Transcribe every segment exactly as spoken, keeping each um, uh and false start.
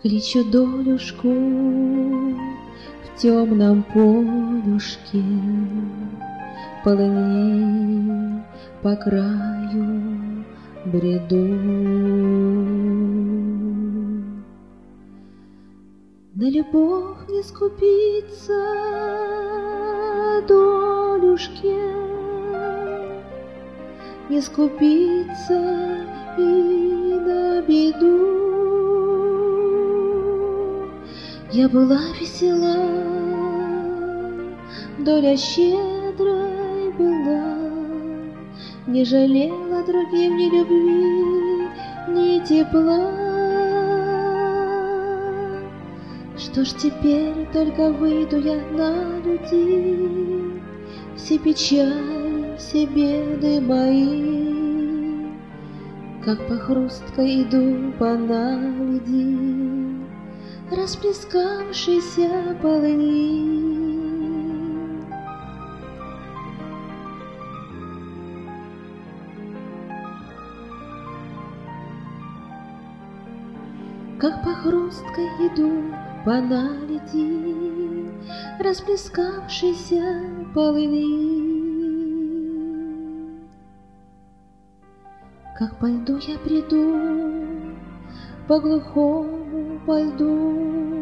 Кличу долюшку в темном полюшке, полыни по краю бреду. На любовь не скупиться, долюшке, не скупиться и на беду. Я была весела, доля щедрой была, не жалела другим ни любви, ни тепла. Что ж теперь только выйду я на людей, все печали, все беды мои, как по хрусткой иду по наледи расплескавшейся полыни. Как по хрусткой иду по наледи расплескавшейся полыни. Как по льду я бреду, по глухому по льду,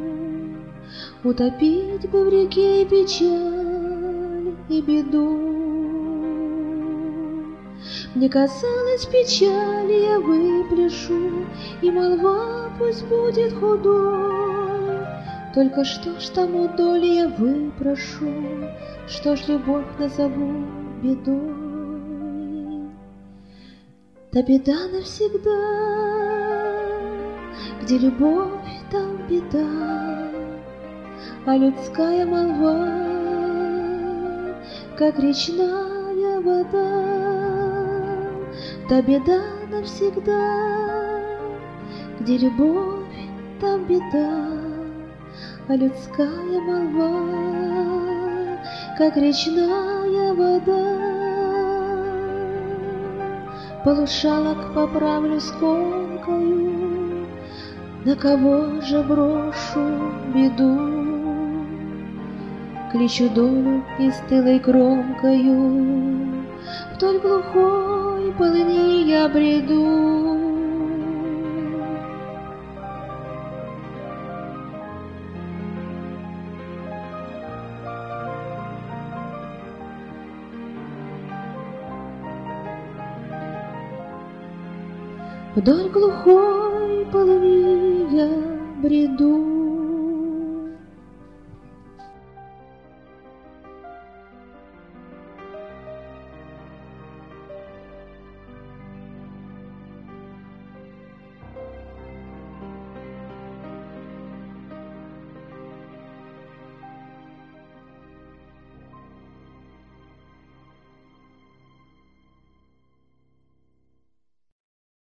утопить бы в реке и печаль, и беду. Мне казалось, печаль я выпляшу, и молва пусть будет худой. Только что ж тому доли я выпрошу, что ж любовь назову бедой. Да беда навсегда, где любовь, там беда, а людская молва, как речная вода. Да беда навсегда, где любовь, там беда, а людская молва, как речная вода. Полушалок поправлю скомкою, на кого же брошу беду? Кличу долю и стылой кромкою, вдоль глухой полыни я бреду. Вдоль глухой полыни я бреду.